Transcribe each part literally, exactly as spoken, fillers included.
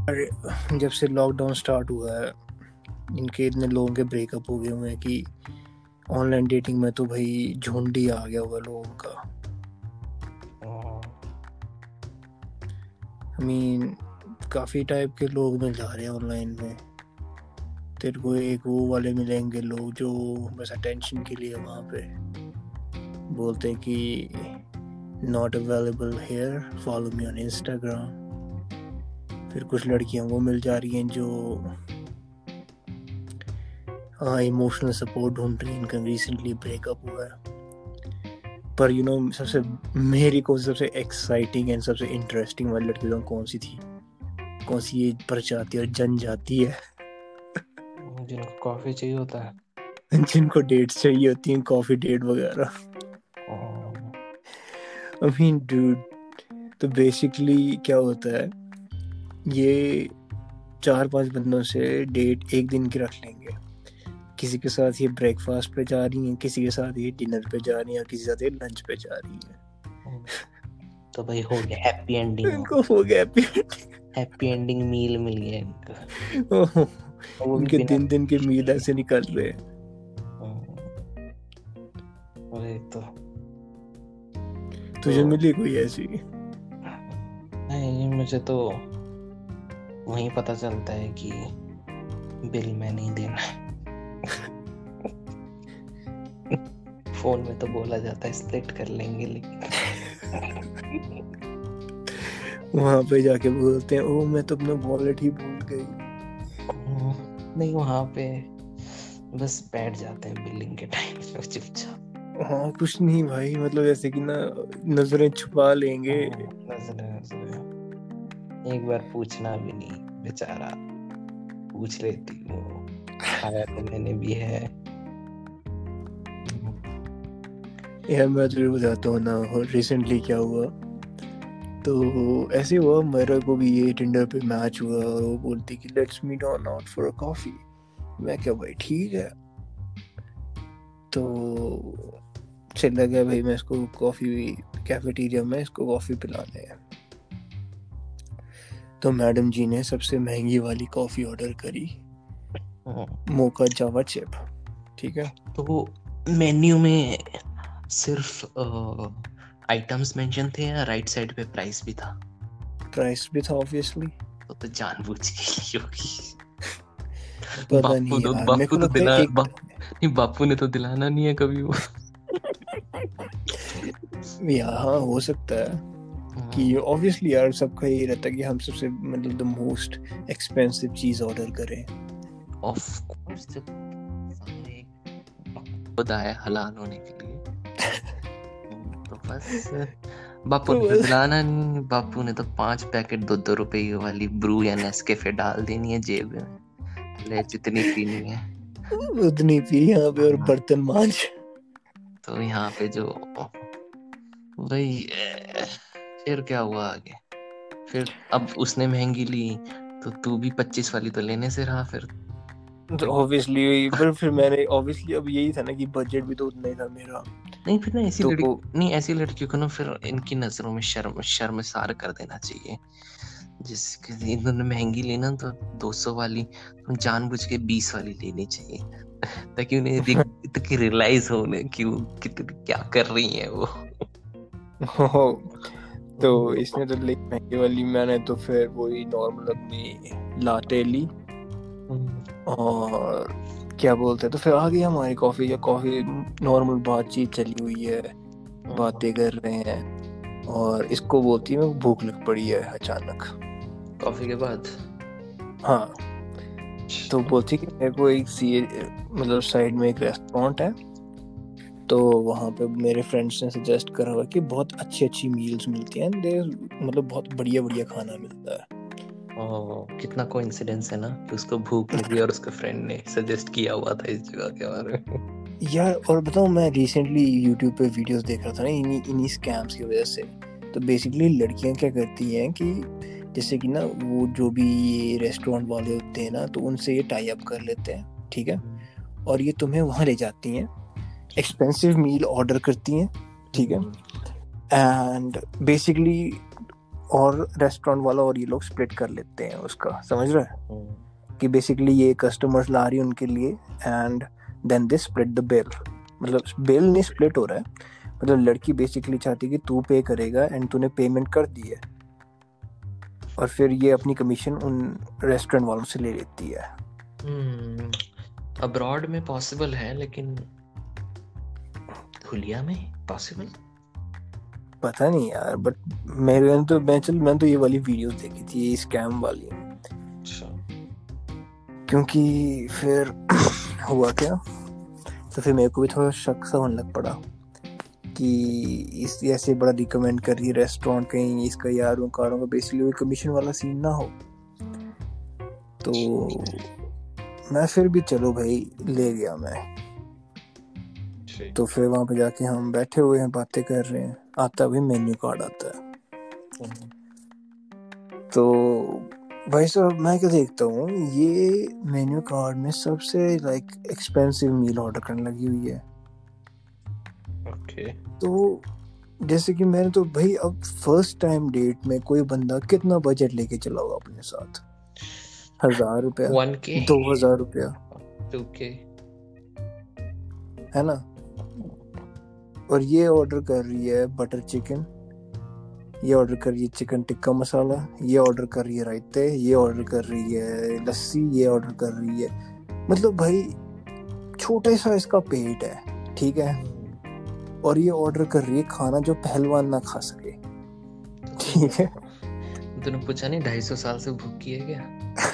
अरे जब से लॉकडाउन स्टार्ट हुआ है इनके इतने लोगों के ब्रेकअप हो गए हुए हैं कि ऑनलाइन डेटिंग में तो भाई झुंड ही आ गया हुआ लोगों का। आई मीन काफ़ी टाइप के लोग मिल जा रहे हैं ऑनलाइन में। तेरे को एक वो वाले मिलेंगे लोग जो बस अटेंशन के लिए वहाँ पे बोलते हैं कि not available here, follow me on Instagram. फिर कुछ लड़कियां वो मिल जा रही हैं जो हाँ इमोशनल सपोर्ट ढूंढ रही हैं, इनका रिसेंटली ब्रेकअप हुआ है। पर यू नो सबसे मेरी को सबसे एक्साइटिंग एंड सबसे इंटरेस्टिंग वाली लड़की तो कौन सी थी, कौन सी ये प्रजाति और जनजाति है जिनको कॉफी चाहिए होता है, जिनको डेट्स चाहिए होती हैं, कॉफी डेट वगैरह। आई मीन डूड, तो बेसिकली क्या होता है, ये चार पांच बंदों से डेट एक दिन की रख लेंगे। किसी के साथ ये ब्रेकफास्ट पे जा रही हैं, किसी के साथ ये डिनर पे जा रही हैं, किसी के साथ ये लंच पे जा रही हैं। तो भाई हो गया हैप्पी एंडिंग, इनको हो गया हैप्पी हैप्पी एंडिंग मील मिल गया इनको। वो भी इनके बिना दिन दिन के मील ऐसे निकल रहे हैं। अरे तो तुझे तो मिली कोई ऐसी? नहीं, मुझे तो वहीं पता चलता है कि बिल मैं नहीं देना है। फोन में तो बोला जाता है स्प्लिट कर लेंगे, लेकिन वहां पे जाके बोलते हैं ओ मैं तो अपना वॉलेट ही भूल गई। नहीं, वहां पे बस बैठ जाते हैं बिलिंग के टाइम पे चुपचाप। हाँ कुछ नहीं भाई, मतलब ऐसे कि ना नजरें छुपा लेंगे। नजरें नजरें एक बार पूछना भी नहीं, बेचारा पूछ लेती हूँ, खाया तो मैंने भी है। यार मैं तुझे बताता हूँ ना रिसेंटली क्या हुआ। तो ऐसे हुआ मेरे को भी ये टिंडर पे मैच हुआ और वो बोलती कि let's meet on out for a coffee. मैं क्या भाई ठीक है, तो चला गया भाई मैं इसको कॉफी कैफेटेरिया में इसको कॉफी पिलाने हैं। तो मैडम जी ने सबसे महंगी वाली कॉफी ऑर्डर करी, मोका जावा चिप। ठीक है, तो मेन्यू में सिर्फ आइटम्स मेंशन थे या राइट साइड पे प्राइस भी था? प्राइस भी था ऑब्वियसली। तो, तो जानबूझ के ली होगी। पता बापू नहीं तो यार, मेरे बापू को तो लगता है दिला एक बाप नहीं, बापू ने तो दिलाना नहीं है कभी वो। यहाँ हो सकता है कि ऑब्वियसली यार सबका ये रहता है कि हम सबसे मतलब द मोस्ट एक्सपेंसिव चीज ऑर्डर करें। ऑफ कोर्स, जब सारे खुदा है हलाल होने के लिए, तो बस बापू तो ने तो बस दिलाना नहीं। बापू ने तो पांच पैकेट दो दो रुपए वाली ब्रू या नेस्कैफे डाल देनी है जेब में, ले जितनी पीनी है उतनी पी यहाँ पे और बर्तन मांज। तो यहाँ पे जो भाई ए, फिर क्या हुआ आगे? फिर अब उसने महंगी ली तो तू भी पच्चीस वाली तो लेने से रहा फिर तो भाई। ऑब्वियसली पर फिर मैंने ऑब्वियसली अब यही था ना कि बजट भी तो उतना ही था मेरा। नहीं, फिर ना ऐसी तो लड़की नहीं ऐसी लड़कियों को ना फिर इनकी नजरों में शर्म शर्मसार कर देना चाहिए। जिसके इन्होंने महंगी ली ना, तो दो सौ वाली तो जानबूझ के बीस वाली लेनी चाहिए, ताकि उन्हें ताकि रियलाइज हो उन्हें कि वो कितनी क्या कर रही है वो। तो इसने तो ली महंगी वाली, मैंने तो फिर वही नॉर्मल अपनी लाटे ली और क्या बोलते हैं, तो फिर आ गई हमारी कॉफी या कॉफी नॉर्मल बातचीत चली हुई है, बातें कर रहे हैं और इसको बोलती है भूख लग पड़ी है अचानक कॉफी के बाद। हाँ, तो बोलती कि मेरे को एक सी मतलब साइड में एक रेस्टोरेंट है, तो वहाँ पे मेरे फ्रेंड्स ने सजेस्ट करा हुआ कि बहुत अच्छी अच्छी मील्स मिलती हैं, दे मतलब बहुत बढ़िया बढ़िया खाना मिलता है। ओह, कितना कोइंसिडेंस है ना कि उसको भूख लगी और उसके फ्रेंड ने सजेस्ट किया हुआ था इस जगह के बारे में। यार और बताऊँ, मैं रिसेंटली यूट्यूब पे वीडियोस देख रहा था ना इन्हीं इन्हीं स्कैम्स की वजह से। तो बेसिकली लड़कियां क्या करती हैं कि जैसे कि ना वो जो भी ये रेस्टोरेंट वाले होते हैं ना, तो उनसे ये टाई अप कर लेते हैं, ठीक है, और ये तुम्हें वहाँ ले जाती हैं, एक्सपेंसिव मील ऑर्डर करती हैं, ठीक है, एंड बेसिकली और रेस्टोरेंट वाला और ये लोग स्प्लिट कर लेते हैं उसका, समझ रहे हैं कि बेसिकली ये कस्टमर्स ला रही है उनके लिए and then they split the bill. मतलब बिल नहीं स्प्लिट हो रहा है, मतलब लड़की बेसिकली चाहती है कि तू पे करेगा एंड तूने पेमेंट कर दी है और फिर ये अपनी कमीशन उन रेस्टोरेंट वालों से ले लेती है। हम्म अब्रॉड में पॉसिबल है, लेकिन हुलिया में पॉसिबल पता नहीं यार, बट मेरे तो मैं चल मैं तो ये वाली वीडियोस देखी थी, ये स्कैम वाली। अच्छा। क्योंकि फिर हुआ क्या, तो फिर मेरे को भी थोड़ा शक सा होने लग पड़ा कि इस ऐसे बड़ा रिकमेंड कर रही है रेस्टोरेंट, कहीं इसका यारों कारों का बेसिकली कोई कमीशन वाला सीन ना हो। तो मैं फिर भी चलो भाई ले गया मैं। तो फिर वहाँ पे जाके हम बैठे हुए हैं, बातें कर रहे हैं, आता भी मेन्यू कार्ड आता है। तो भाई साहब मैं क्या देखता हूँ, ये मेन्यू कार्ड में सबसे लाइक एक्सपेंसिव मील ऑर्डर करने लगी हुई है। ओके। तो जैसे कि मैंने तो भाई अब फर्स्ट टाइम डेट में कोई बंदा कितना बजट लेके चला होगा अपने साथ, हजार रुपया, वन के, दो हजार रुपया, टू के, है ना। और ये ऑर्डर कर रही है बटर चिकन, ये ऑर्डर कर रही है चिकन टिक्का मसाला, ये ऑर्डर कर रही है रायते, ये ऑर्डर कर रही है लस्सी, ये ऑर्डर कर रही है, मतलब भाई छोटे सा इसका पेट है, ठीक है। और ये ऑर्डर कर रही है खाना जो पहलवान ना खा सके, ठीक है। तूने पूछा नहीं ढाई सौ साल से भूखी है क्या?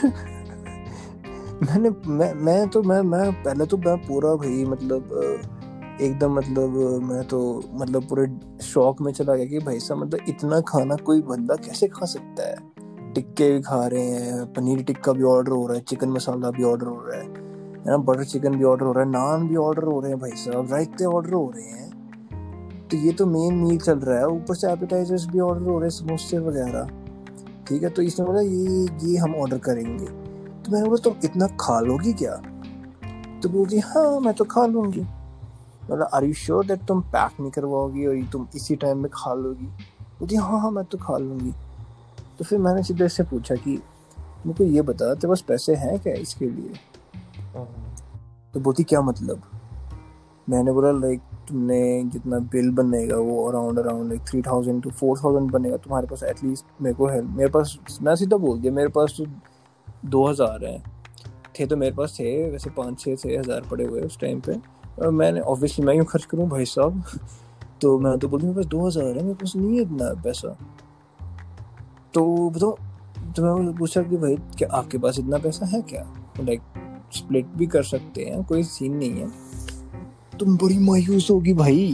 मैंने मैं मैं तो मैं मैं पहले तो मैं पूरा भाई मतलब एकदम मतलब मैं तो मतलब पूरे शौक में चला गया कि भाई साहब मतलब इतना खाना कोई बंदा कैसे खा सकता है। टिक्के भी खा रहे हैं, पनीर टिक्का भी ऑर्डर हो रहा है, चिकन मसाला भी ऑर्डर हो रहा है, है ना, बटर चिकन भी ऑर्डर हो रहा है, नान भी ऑर्डर हो रहे हैं भाई साहब, रायते ऑर्डर हो रहे हैं। तो ये तो मेन मील चल रहा है, ऊपर से एपेटाइजर्स भी ऑर्डर हो रहे हैं, समोसे वगैरह, ठीक है। तो इसने बोला ये ये हम ऑर्डर करेंगे। तो मैंने बोला तुम इतना खा लोगी क्या? तो बोलती हाँ मैं तो खा लूँगी। मतलब आर यू श्योर दैट तुम पैक नहीं करवाओगी और ये तुम इसी टाइम में खा लोगी? बोलती हाँ हाँ मैं तो खा लूँगी। तो फिर मैंने सीधे से पूछा कि मेरे को ये बता तेरे पास पैसे हैं क्या इसके लिए? तो बोलती क्या मतलब? मैंने बोला लाइक तुमने जितना बिल बनेगा वो around around like three thousand to four thousand बनेगा, तुम्हारे पास एटलीस्ट मेरे को हेल्प, मेरे पास, मैं सीधा बोल दिया मेरे पास तो दो हज़ार हैं थे, तो मेरे पास थे वैसे पाँच छः छः हज़ार पड़े हुए उस टाइम पे। और मैंने ऑब्वियसली मैं क्यों खर्च करूँ भाई साहब। तो मैं तो बोलूँ मेरे पास दो हज़ार है, मेरे पास नहीं है इतना पैसा। तो बताओ, तो मैं पूछा कि भाई क्या आपके पास इतना पैसा है क्या, लाइक स्प्लिट भी कर सकते हैं, कोई सीन नहीं है। तुम बड़ी मायूस होगी भाई।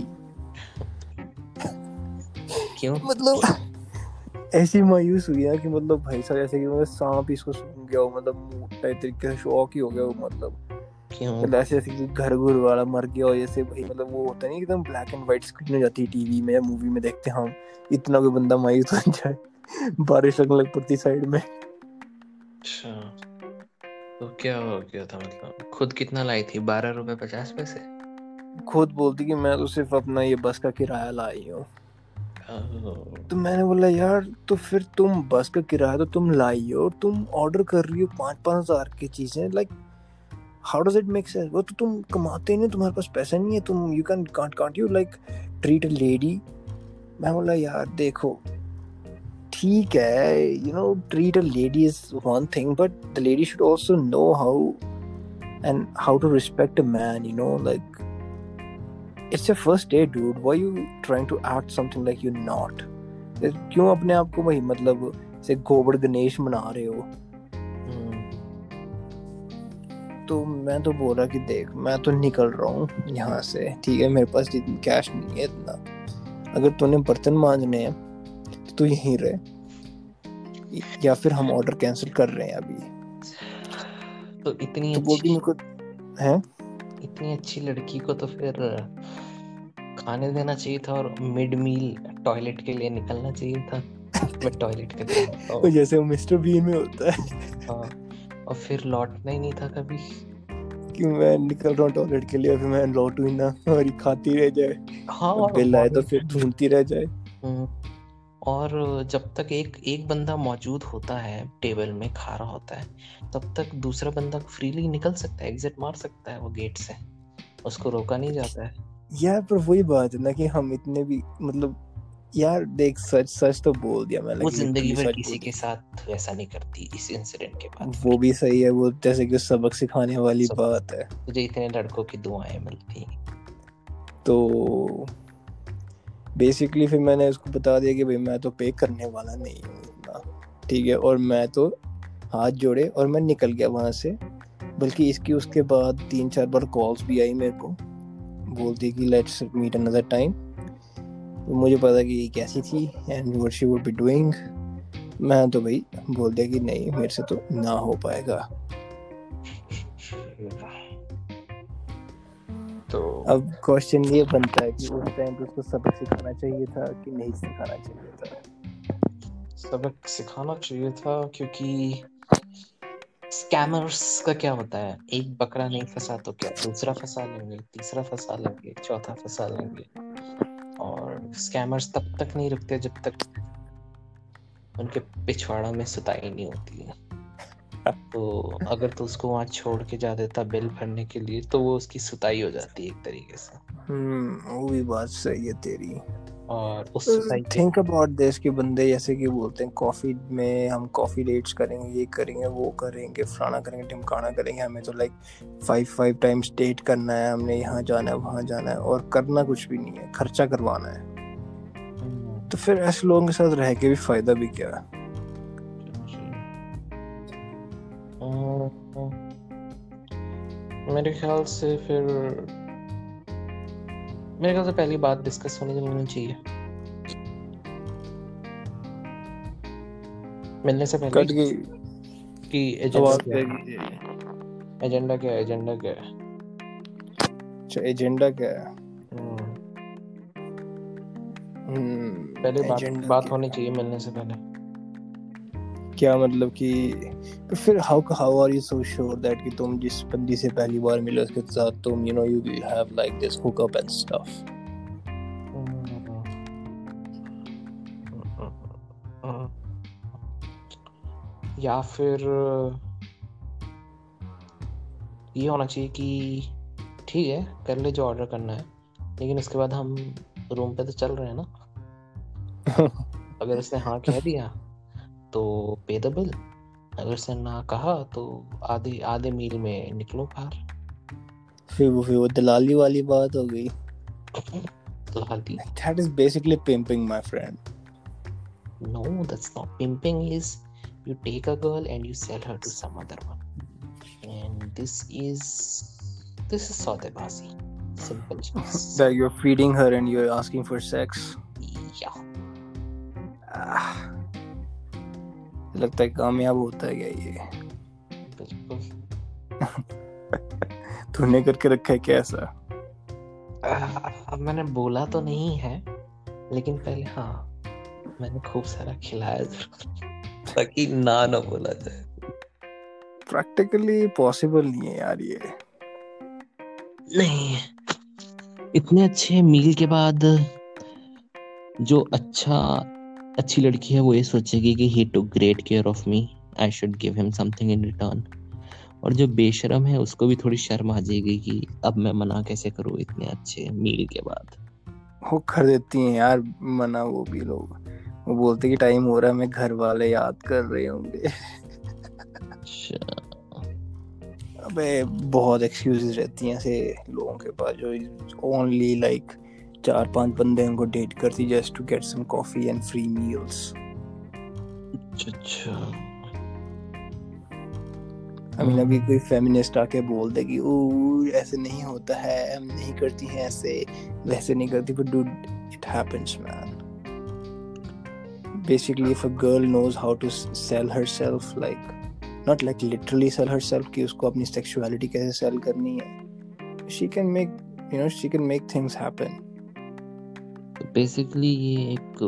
क्यों? मतलब ऐसी मायूस हुई है कि मतलब भाई साहब ऐसे कि मतलब सांप इसको सूंघ गया हो, मतलब मोटा तरीके से शौक ही हो गया हो, मतलब क्यों? ऐसे ऐसे कि घर घुर वाला मर गया हो जैसे भाई, मतलब वो होता नहीं एकदम ब्लैक एंड व्हाइट स्क्रीन हो जाती है टीवी में या मूवी में देखते हम, इतना कोई बंदा मायूस हो जाए बारिश लगने लग पड़ती साइड में। अच्छा, तो क्या हो गया था? मतलब खुद कितना लाई थी? बारह रुपए पचास पैसे? खुद बोलती कि मैं तो सिर्फ अपना ये बस का किराया लाई हूँ। तो मैंने बोला यार तो फिर तुम बस का किराया तो तुम लाई हो, तुम ऑर्डर कर रही हो पाँच पाँच हजार की चीजें, like how does it make sense? वो तो तुम कमाते नहीं, तुम्हारे पास पैसा नहीं है, तुम you can can't can't you like treat a lady. मैं बोला यार देखो ठीक है, you know treat a lady is one thing, but the lady should also know how and how to respect a man, you know, like it's your first day dude, why you trying to act something like you're not? क्यों अपने आप को वही मतलब से गोबर गणेश बना रहे हो? तो मैं तो बोला कि देख मैं तो निकल रहा हूँ यहाँ से, ठीक है, मेरे पास जितना कैश नहीं है इतना, अगर तूने बर्तन मांजने हैं तो तू यहीं रहे, या फिर हम ऑर्डर कैंसिल कर रहे हैं अभी। तो इतनी तो वो भी मेरे को है, इतनी अच्छी लड़की को तो फिर खाने देना चाहिए था और मिड मील टॉयलेट के लिए निकलना चाहिए था। मैं टॉयलेट के लिए तो जैसे वो मिस्टर बीन में होता है। हाँ, और फिर लौटना ही नहीं था कभी कि मैं निकल रहा हूँ टॉयलेट के लिए, फिर मैं लौटू ही ना और ये खाती रह जाए। हाँ, और बिल आए तो फिर ढूंढती रह जाए। और जब तक एक एक बंदा मौजूद होता है टेबल में खा रहा होता है, तब तक दूसरा बंदा फ्रीली निकल सकता है, एग्जिट मार सकता है वो गेट से, उसको रोका नहीं जाता है। यार पर वही बात है ना कि हम इतने भी मतलब यार देख सच सच तो बोल दिया मैंने वो कि जिंदगी literally भर सच किसी बोल के दिया। साथ वैसा नहीं करती इस इंसिडेंट के बाद। वो भी सही है, वो जैसे कि सबक सिखाने वाली सब- बात है। तुझे इतने लड़कों की दुआएं मिलती हैं। तो बेसिकली फिर मैंने उसको बता दिया कि भाई मैं तो पे करने वाला नहीं हूँ इतना, ठीक है, और मैं तो हाथ जोड़े और मैं निकल गया वहाँ से। बल्कि इसकी उसके बाद तीन चार बार कॉल्स भी आई मेरे को, बोलती कि लेट्स मीट अनदर टाइम। मुझे पता कि ये कैसी थी and what she would be doing. मैं तो भाई बोल दिया कि नहीं मेरे से तो ना हो पाएगा। तो अब क्वेश्चन ये बनता है कि उस टाइम पे उसको सबक सिखाना चाहिए था कि नहीं सिखाना चाहिए था। सबक सिखाना चाहिए था, क्योंकि स्कैमर्स का क्या होता है, एक बकरा नहीं फंसा तो क्या दूसरा फंसा लेंगे, तीसरा फंसा लेंगे, चौथा फंसा लेंगे। और स्कैमर्स तब तक नहीं रुकते जब तक उनके पिछवाड़ा में सुताई नहीं होती है। तो अगर तो उसको वहां छोड़ के जा देता बिल भरने के लिए, तो वो उसकी सुताई हो जाती है एक तरीके से। हम्म वो भी बात सही है तेरी। और उस सुताई के थिंक अबाउट दिस कि बंदे जैसे कि बोलते हैं कॉफी में हम कॉफी डेट्स करेंगे, ये करेंगे, वो करेंगे, फलाना करेंगे, ढिमकाना करेंगे, हमें तो like five five times date करना है, हमने यहाँ जाना है वहाँ जाना है और करना कुछ भी नहीं है, खर्चा करवाना है। तो फिर ऐसे लोगों के साथ रह के भी फायदा भी क्या है? मेरे ख्याल से फिर मेरे ख्याल से पहली बात डिस्कस होनी चाहिए मिलने से पहले कट गई कि एजेंडा आवाज क्या पे है, एजेंडा क्या है, एजेंडा क्या है। अच्छा एजेंडा क्या है? हम्म पहले बात बात होनी चाहिए मिलने से पहले। क्या मतलब कि तो फिर how how are you so sure that कि तुम जिस बंदी से पहली बार मिले उसके साथ तुम you know you will have like this hook up and stuff? या फिर ये होना चाहिए कि ठीक है कर ले जो ऑर्डर करना है, लेकिन उसके बाद हम रूम पे तो चल रहे हैं ना। अगर उसने हाँ कह दिया तो पे द बिल, अगर उसने ना कहा तो आधे आधे मील में निकलो बाहर। फिर वो फिर वो दलाली वाली बात हो गई। दलाली? That is basically pimping, my friend. No, that's not pimping. Is you take a girl and you sell her to some other one, and this is this is सौदेबाजी. Simple. That you're feeding her and you're asking for sex. Yeah. Ah. लगता है कामयाब होता है क्या ये? बिल्कुल। तूने करके रखा है क्या ऐसा? अब मैंने बोला तो नहीं है, लेकिन पहले हाँ मैंने खूब सारा खिलाया ताकि ना ना बोला जाए। प्रैक्टिकली पॉसिबल नहीं है यार ये। नहीं, इतने अच्छे मील के बाद जो अच्छा अच्छी लड़की है वो ये सोचेगी कि he took great care of me, I should give him something in return। और जो बेशरम है उसको भी थोड़ी शर्म आ जाएगी कि अब मैं मना कैसे करूँ इतने अच्छे मील के बाद। वो कर देती हैं यार मना वो भी लोग, वो बोलते कि टाइम हो रहा है, मैं घर वाले याद कर रहे होंगे। अबे बहुत एक्सक्यूजेस रहती हैं ऐसे लोगों के पास जो ओनली लाइक चार पांच बंदे उनको डेट करती just to get some coffee and free meals. अच्छा आई मीन अभी कोई फेमिनिस्ट आके बोल दे कि ओ ऐसे नहीं होता है, हम नहीं करती हैं ऐसे, वैसे नहीं करती, but dude it happens man. Basically if a girl knows how to sell herself, like not like literally sell herself कि उसको अपनी सेक्सुअलिटी कैसे सेल करनी है, she can make you know she can make things happen. Basically ये एक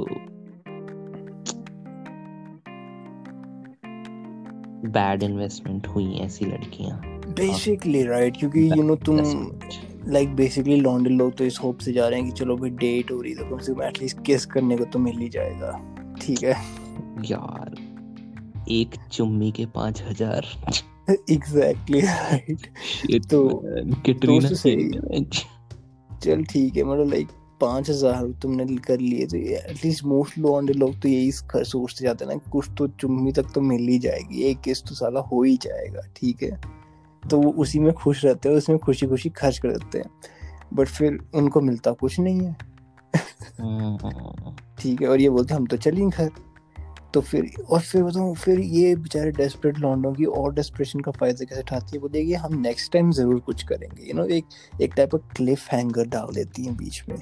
bad investment हुई ऐसी लड़कियां बेसिकली राइट, क्योंकि यू नो तुम लाइक बेसिकली लौंडे लोग तो इस होप से जा रहे हैं कि चलो भाई डेट हो रही है तो कम से कम एटलीस्ट किस करने को तो मिल ही जाएगा। ठीक है यार एक चुम्मी के पांच हजार एग्जैक्टली राइट। शिट तो मैन, कैटरीना तो कैफ सही, है। चल ठीक है, मतलब लाइक पांच हजार तुमने कर लिए तो एटलीस्ट मोस्ट लॉन्डे लोग तो यही ख- सोचते जाते हैं ना कि कुछ तो चुम्मी तक तो मिल ही जाएगी, एक किस तो साला हो ही जाएगा, ठीक है। तो वो उसी में खुश रहते हैं, उसमें खुशी खुशी खर्च कर देते हैं, बट फिर उनको मिलता कुछ नहीं है। हम्म, ठीक है, और ये बोलते हैं हम तो चलें घर। तो फिर और फिर बताऊँ, फिर ये बेचारे डेस्परेट लॉन्डों की और डेस्परेशन का फायदा कैसे उठाती है, बोलेगी हम नेक्स्ट टाइम जरूर कुछ करेंगे, यू नो, एक एक टाइप ऑफ क्लिफ हैंगर डाल देती है बीच में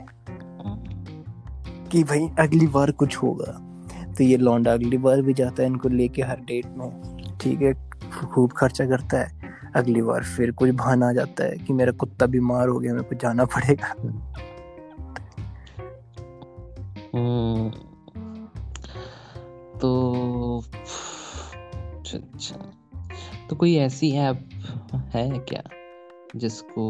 कि भाई अगली बार कुछ होगा। तो ये लौंडा अगली बार भी जाता है इनको लेके हर डेट में, ठीक है, खूब खर्चा करता है। अगली बार फिर कुछ बहाना आ जाता है कि मेरा कुत्ता बीमार हो गया, मेरे को जाना पड़ेगा। हम्म, तो अच्छा अच्छा, तो कोई ऐसी ऐप है क्या जिसको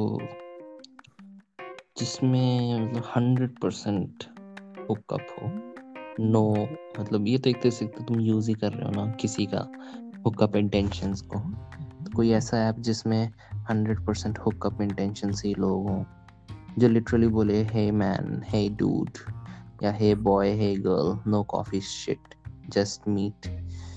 जिसमें मतलब हंड्रेड परसेंट हुकअप हो? नो मतलब ये तो एक तरह से तो तुम यूज ही कर रहे हो ना किसी का हुकअप इंटेंशंस को। तो कोई ऐसा ऐप जिसमें हंड्रेड परसेंट हुकअप इंटेंशंस ही लोग हों, जो लिटरली बोले हे मैन, हे डूड, या hey boy, hey girl, no coffee shit, just meet.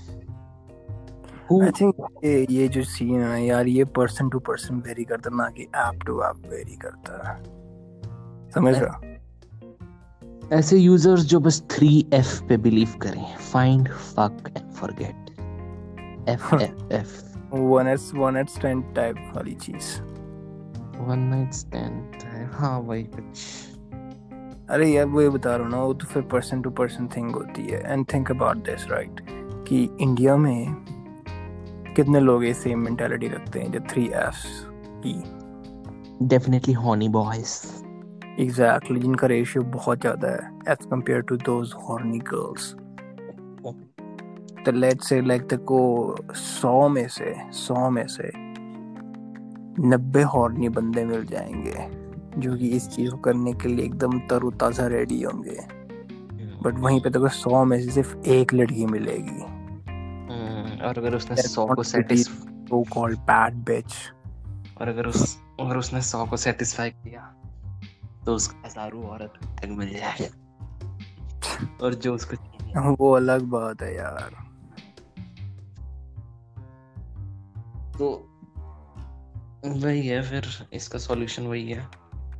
I think ये ये जो सीन है ना यार, ये पर्सन टू पर्सन वेरी करता, ना कि ऐप टू ऐप वेरी करता है, समझ रहा? ऐसे यूजर्स जो बस थ्री एफ पे बिलीव करें, find, fuck and forget. F F F one night one night stand type वाली चीज। वन नाइट स्टैंड, हाँ वही कुछ। अरे यार वो ये बता रहा हूँ ना, वो तो फिर पर्सन टू पर्सन थिंग होती है। And think about this right, कि इंडिया में कितने लोग ये सेम मेंटालिटी रखते हैं जो थ्री एफ की? Definitely horny boys. एग्जैक्टली, जिनका रेशियो बहुत ज्यादा है as compared to those horny girls. तो लेट्स से लाइक देखो, सौ में से सौ में से नब्बे हॉर्नी बंदे मिल जाएंगे जो कि इस चीज को करने के लिए एकदम तरोताजा रेडी होंगे, बट वहीं पे तो सौ में से सिर्फ एक लड़की मिलेगी, और अगर उसने सौ को satisfy so called bad bitch, और अगर उस अगर उसने सौ को सेटिस्फाई किया तो उसको हजारों औरत तक मिल जाएगा, और जो उसको वो अलग बात है यार। तो वही है, फिर इसका सॉल्यूशन वही है,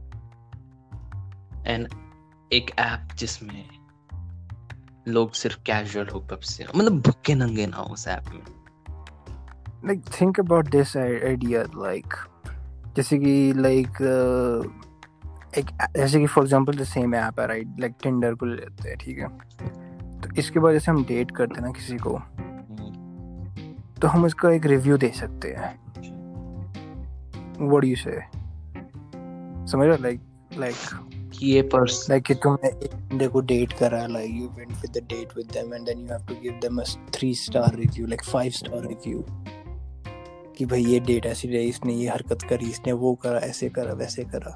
एंड एक ऐप जिसमें लोग सिर्फ कैजुअल हुकअप से, मतलब भुक्के नंगे ना हो उस ऐप में। Like think about this idea, like जैसे कि like uh, एक जैसे कि for example the same app है राइट, लाइक टिंडर को ले लेते हैं, ठीक है। तो इसके बाद जैसे हम डेट करते हैं ना किसी को, तो हम उसका एक रिव्यू दे सकते हैं। What do you say? समझ रहे, लाइक लाइक ये पर्सन लाइक कि तुमने एक बंदे को डेट करा, like you went with the date with them and then you have to give them a three star review, like five star review, कि भाई ये डेट ऐसी रही, इसने ये हरकत करी, इसने वो करा, ऐसे करा, वैसे करा।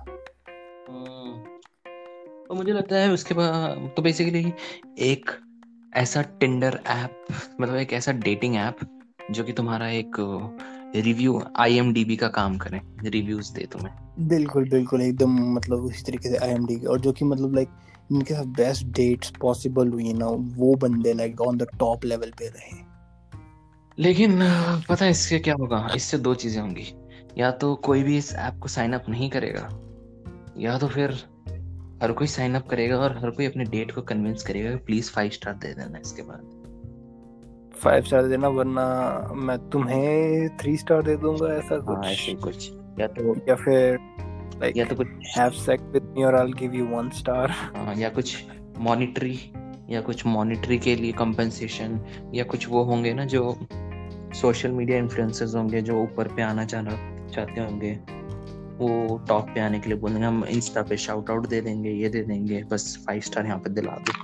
तो मुझे लगता है उसके बाद तो बेसिकली एक ऐसा टिंडर ऐप, मतलब एक ऐसा डेटिंग ऐप जो कि तुम्हारा एक रिव्यू आईएमडीबी का काम करे, रिव्यूज दे तुम्हें। बिल्कुल बिल्कुल एकदम, मतलब उसी तरीके से आईएमडी के, और जो कि मतलब लाइक इनके साथ बेस्ट डेट्स पॉसिबल हुई ना, वो बंदे like on the top level पे रहे। लेकिन पता है इससे क्या होगा? इससे दो चीजें होंगी, या तो कोई भी इस ऐप को साइन अप नहीं करेगा, या तो फिर हर कोई साइन अप करेगा और हर कोई अपने डेट को कन्विंस करेगा कि प्लीज फाइव स्टार दे देना। इसके बाद फाइव स्टार देना, वरना मैं तुम्हें थ्री स्टार दे दूंगा, ऐसा कुछ। हाँ ऐसे कुछ, या तो या फिर लाइक या तो कुछ हैव सेक्स विद मी और I will give you one star. हाँ, या कुछ मॉनिटरी या कुछ मॉनिटरी के लिए कंपनसेशन, या कुछ वो होंगे ना जो सोशल मीडिया इन्फ्लुएंसर्स होंगे जो ऊपर पे आना चाहना चाहते होंगे, वो टॉप पे आने के लिए बोलेंगे हम इंस्टा पे शाउट आउट दे देंगे, ये दे देंगे, बस फाइव स्टार यहाँ पे दिला दो।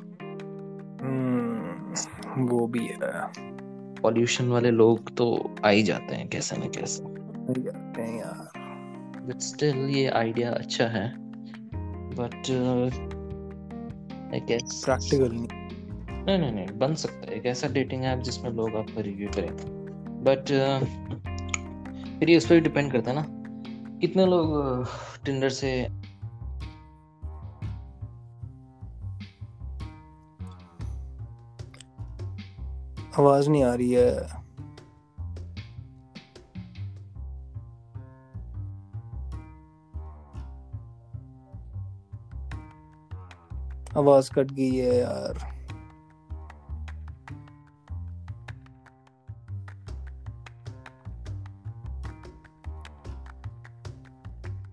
हम्म, वो भी है। पॉल्यूशन वाले लोग तो आ ही जाते हैं कैसे न कैसे, जाते हैं यार, बट स्टिल ये आइडिया अच्छा है, बट आई गेस प्रैक्टिकल नहीं। नहीं नहीं नहीं बन सकता है एक ऐसा डेटिंग ऐप जिसमें लोग आपका रिव्यू करें, बट फिर ये उस पर डिपेंड करता है ना कितने लोग टिंडर से। आवाज नहीं आ रही है। आवाज कट गई है यार।